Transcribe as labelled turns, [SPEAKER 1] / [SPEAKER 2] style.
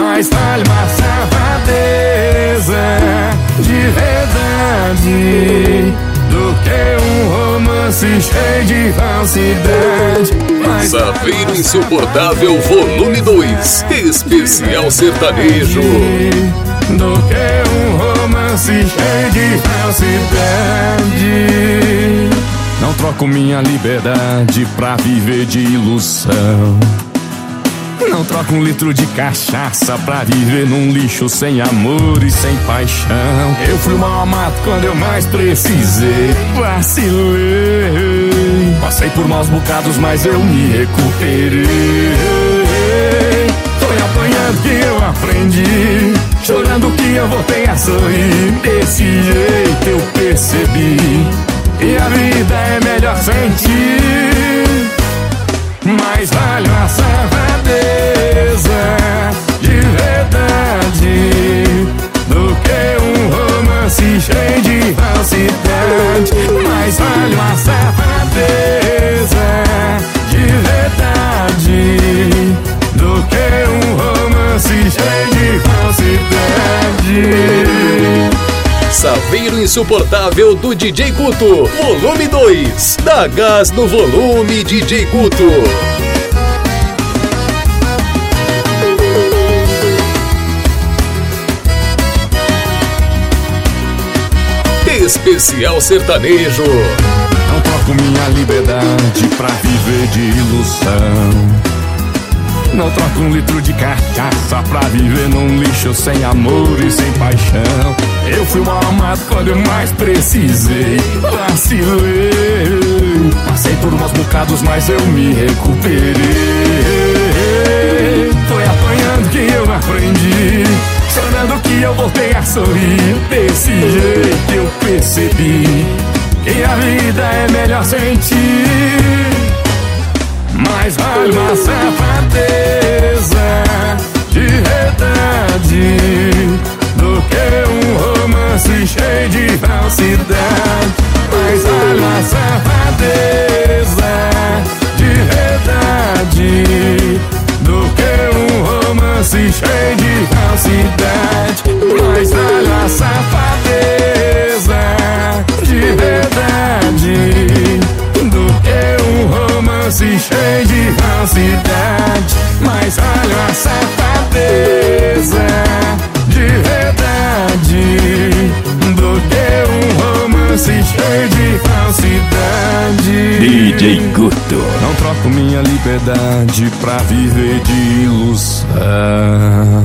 [SPEAKER 1] mais vale uma safadeza de verdade do que um romance cheio de falsidade.
[SPEAKER 2] Saveiro Insuportável Volume 2, Especial Sertanejo.
[SPEAKER 1] Do que um romance cheio de falsidade. Não troco minha liberdade pra viver de ilusão. Não troco um litro de cachaça pra viver num lixo sem amor e sem paixão. Eu fui mal amado quando eu mais precisei, vacilei. Passei por maus bocados, mas eu me recuperei. Foi apanhando que eu aprendi, chorando que eu voltei a sorrir. Desse jeito eu percebi que a vida é melhor sem ti. Mais vale uma safadeza de verdade do que um romance cheio de falsidade. Mais vale uma safadeza de verdade do que um romance cheio de falsidade.
[SPEAKER 2] Saveiro Insuportável do DJ Guto, Volume 2. Dá gás no volume, DJ Guto. Especial Sertanejo.
[SPEAKER 1] Não troco minha liberdade pra viver de ilusão. Não troco um litro de cachaça pra viver num lixo sem amor e sem paixão. Eu fui mal amado quando eu mais precisei, vacilei. Passei por maus bocados, mas eu me recuperei. Foi apanhando que eu aprendi, chorando que eu voltei a sorrir. Desse jeito eu percebi que a vida é melhor sem ti. Mais vale uma safadeza de verdade do que um romance cheio de falsidade. Mais vale uma safadeza de verdade do que um romance cheio de falsidade. Mais vale uma safadeza de verdade do que um romance cheio de falsidade. Mais vale uma safadeza de verdade do que um romance cheio de falsidade.
[SPEAKER 3] DJ Guto.
[SPEAKER 1] Não troco minha liberdade pra viver de ilusão.